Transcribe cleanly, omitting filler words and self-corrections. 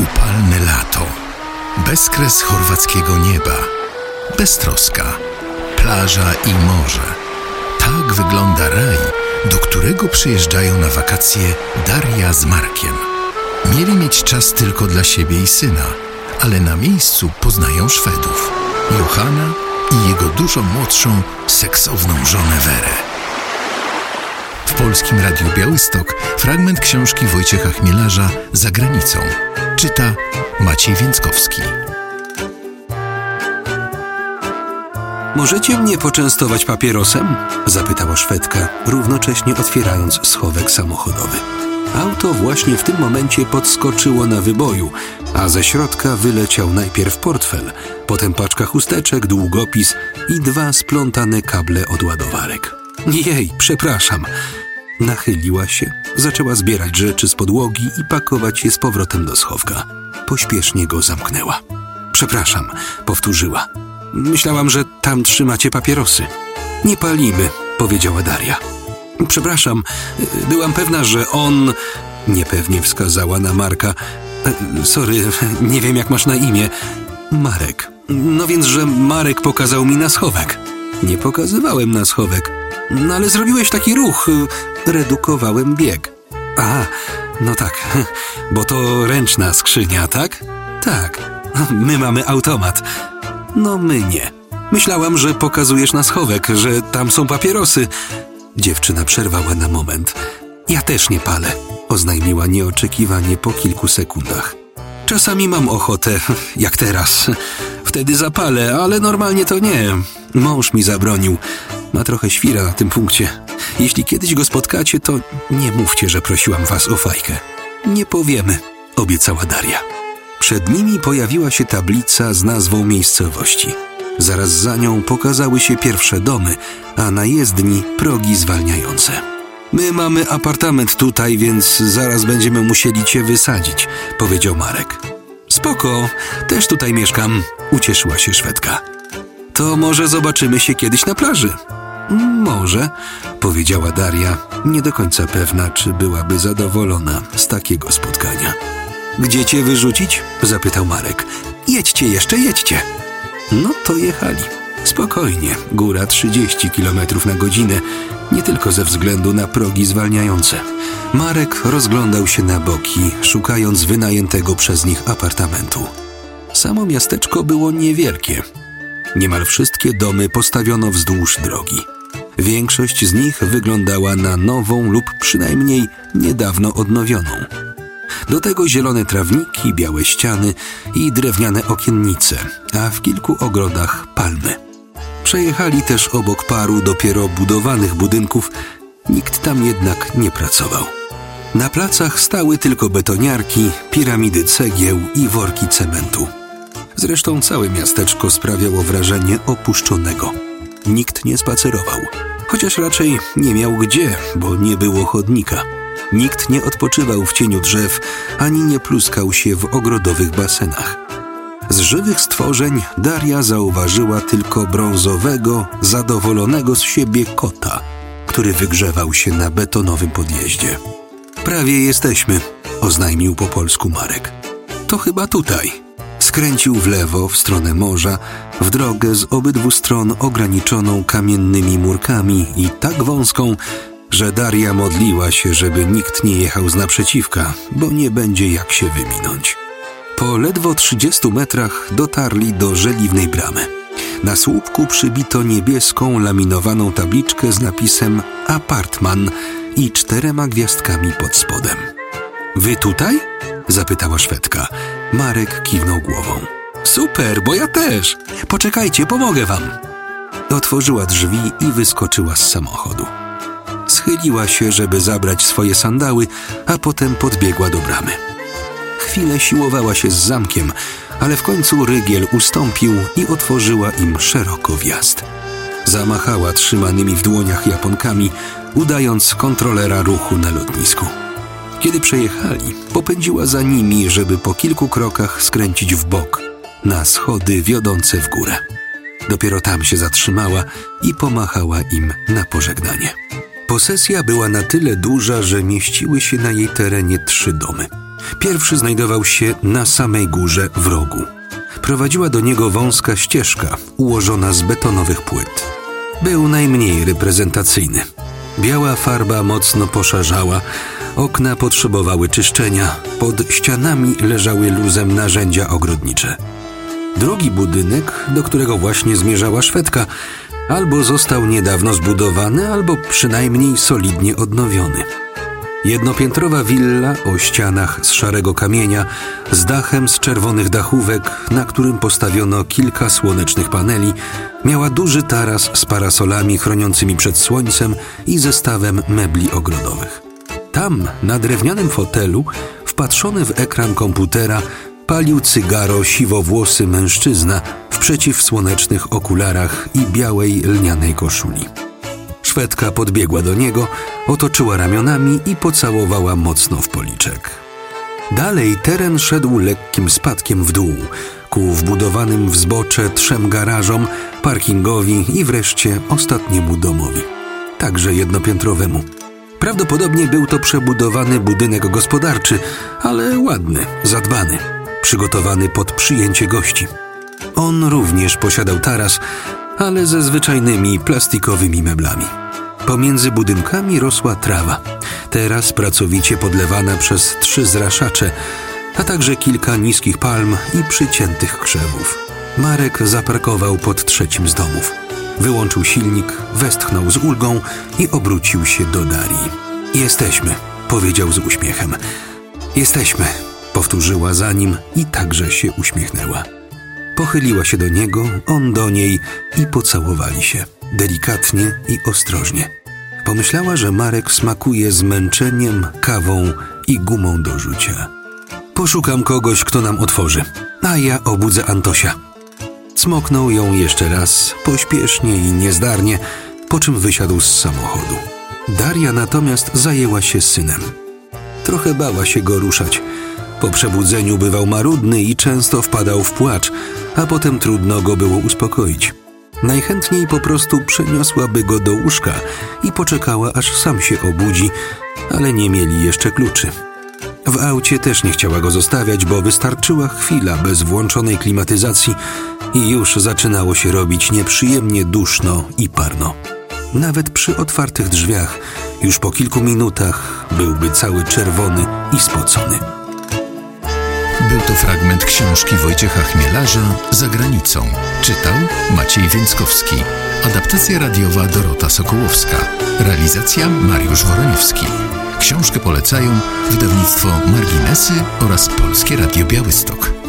Upalne lato, bezkres chorwackiego nieba, beztroska, plaża i morze. Tak wygląda raj, do którego przyjeżdżają na wakacje Daria z Markiem. Mieli mieć czas tylko dla siebie i syna, ale na miejscu poznają Szwedów, Johana i jego dużo młodszą, seksowną żonę Werę. W Polskim Radiu Białystok fragment książki Wojciecha Chmielarza „Za granicą”. Czyta Maciej Więckowski. Możecie mnie poczęstować papierosem? Zapytała Szwedka, równocześnie otwierając schowek samochodowy. Auto właśnie w tym momencie podskoczyło na wyboju, a ze środka wyleciał najpierw portfel, potem paczka chusteczek, długopis i 2 splątane kable od ładowarek. Jej, przepraszam. Nachyliła się, zaczęła zbierać rzeczy z podłogi i pakować je z powrotem do schowka. Pośpiesznie go zamknęła. Przepraszam, powtórzyła. Myślałam, że tam trzymacie papierosy. Nie palimy, powiedziała Daria. Przepraszam, byłam pewna, że on... Niepewnie wskazała na Marka. Sorry, nie wiem jak masz na imię. Marek. No więc, że Marek pokazał mi na schowek. Nie pokazywałem na schowek. No ale zrobiłeś taki ruch. Redukowałem bieg. A, no tak, bo to ręczna skrzynia, tak? Tak, my mamy automat. No my nie. Myślałam, że pokazujesz na schowek, że tam są papierosy. Dziewczyna przerwała na moment. Ja też nie palę, oznajmiła nieoczekiwanie po kilku sekundach. Czasami mam ochotę, jak teraz. Wtedy zapalę, ale normalnie to nie. Mąż mi zabronił. Ma trochę świra na tym punkcie. Jeśli kiedyś go spotkacie, to nie mówcie, że prosiłam was o fajkę. Nie powiemy, obiecała Daria. Przed nimi pojawiła się tablica z nazwą miejscowości. Zaraz za nią pokazały się pierwsze domy, a na jezdni progi zwalniające. My mamy apartament tutaj, więc zaraz będziemy musieli cię wysadzić, powiedział Marek. Spoko, też tutaj mieszkam, ucieszyła się Szwedka. To może zobaczymy się kiedyś na plaży. Może, powiedziała Daria, nie do końca pewna, czy byłaby zadowolona z takiego spotkania. Gdzie cię wyrzucić? Zapytał Marek. Jedźcie jeszcze, jedźcie. No to jechali. Spokojnie, góra 30 km/h, nie tylko ze względu na progi zwalniające. Marek rozglądał się na boki, szukając wynajętego przez nich apartamentu. Samo miasteczko było niewielkie. Niemal wszystkie domy postawiono wzdłuż drogi. Większość z nich wyglądała na nową lub przynajmniej niedawno odnowioną. Do tego zielone trawniki, białe ściany i drewniane okiennice, a w kilku ogrodach palmy. Przejechali też obok paru dopiero budowanych budynków, nikt tam jednak nie pracował. Na placach stały tylko betoniarki, piramidy cegieł i worki cementu. Zresztą całe miasteczko sprawiało wrażenie opuszczonego. Nikt nie spacerował, chociaż raczej nie miał gdzie, bo nie było chodnika. Nikt nie odpoczywał w cieniu drzew, ani nie pluskał się w ogrodowych basenach. Z żywych stworzeń Daria zauważyła tylko brązowego, zadowolonego z siebie kota, który wygrzewał się na betonowym podjeździe. Prawie jesteśmy, oznajmił po polsku Marek. To chyba tutaj. Skręcił w lewo w stronę morza, w drogę z obydwu stron ograniczoną kamiennymi murkami i tak wąską, że Daria modliła się, żeby nikt nie jechał z naprzeciwka, bo nie będzie jak się wyminąć. Po ledwo 30 metrach dotarli do żeliwnej bramy. Na słupku przybito niebieską, laminowaną tabliczkę z napisem Apartman i 4 gwiazdkami pod spodem. Wy tutaj? Zapytała Szwedka. Marek kiwnął głową. Super, bo ja też. Poczekajcie, pomogę wam. Otworzyła drzwi i wyskoczyła z samochodu. Schyliła się, żeby zabrać swoje sandały, a potem podbiegła do bramy. Chwilę siłowała się z zamkiem, ale w końcu rygiel ustąpił i otworzyła im szeroko wjazd. Zamachała trzymanymi w dłoniach japonkami, udając kontrolera ruchu na lotnisku. Kiedy przejechali, popędziła za nimi, żeby po kilku krokach skręcić w bok, na schody wiodące w górę. Dopiero tam się zatrzymała i pomachała im na pożegnanie. Posesja była na tyle duża, że mieściły się na jej terenie 3 domy. Pierwszy znajdował się na samej górze w rogu. Prowadziła do niego wąska ścieżka ułożona z betonowych płyt. Był najmniej reprezentacyjny. Biała farba mocno poszarzała, okna potrzebowały czyszczenia, pod ścianami leżały luzem narzędzia ogrodnicze. Drugi budynek, do którego właśnie zmierzała Szwedka, albo został niedawno zbudowany, albo przynajmniej solidnie odnowiony. Jednopiętrowa willa o ścianach z szarego kamienia, z dachem z czerwonych dachówek, na którym postawiono kilka słonecznych paneli, miała duży taras z parasolami chroniącymi przed słońcem i zestawem mebli ogrodowych. Tam, na drewnianym fotelu, wpatrzony w ekran komputera, palił cygaro siwowłosy mężczyzna w przeciwsłonecznych okularach i białej lnianej koszuli. Szwedka podbiegła do niego, otoczyła ramionami i pocałowała mocno w policzek. Dalej teren szedł lekkim spadkiem w dół, ku wbudowanym w zbocze 3 garażom, parkingowi i wreszcie ostatniemu domowi, także jednopiętrowemu. Prawdopodobnie był to przebudowany budynek gospodarczy, ale ładny, zadbany, przygotowany pod przyjęcie gości. On również posiadał taras, ale ze zwyczajnymi plastikowymi meblami. Pomiędzy budynkami rosła trawa, teraz pracowicie podlewana przez 3 zraszacze, a także kilka niskich palm i przyciętych krzewów. Marek zaparkował pod 3 z domów. Wyłączył silnik, westchnął z ulgą i obrócił się do Darii. Jesteśmy, powiedział z uśmiechem. Jesteśmy, powtórzyła za nim i także się uśmiechnęła. Pochyliła się do niego, on do niej i pocałowali się, delikatnie i ostrożnie. Pomyślała, że Marek smakuje zmęczeniem, kawą i gumą do rzucia. Poszukam kogoś, kto nam otworzy, a ja obudzę Antosia. Cmoknął ją jeszcze raz, pośpiesznie i niezdarnie, po czym wysiadł z samochodu. Daria natomiast zajęła się synem. Trochę bała się go ruszać. Po przebudzeniu bywał marudny i często wpadał w płacz, a potem trudno go było uspokoić. Najchętniej po prostu przeniosłaby go do łóżka i poczekała, aż sam się obudzi, ale nie mieli jeszcze kluczy. W aucie też nie chciała go zostawiać, bo wystarczyła chwila bez włączonej klimatyzacji i już zaczynało się robić nieprzyjemnie duszno i parno. Nawet przy otwartych drzwiach, już po kilku minutach byłby cały czerwony i spocony. Był to fragment książki Wojciecha Chmielarza „Za granicą”. Czytał Maciej Więckowski. Adaptacja radiowa Dorota Sokołowska. Realizacja Mariusz Woroniewski. Książkę polecają wydawnictwo Marginesy oraz Polskie Radio Białystok.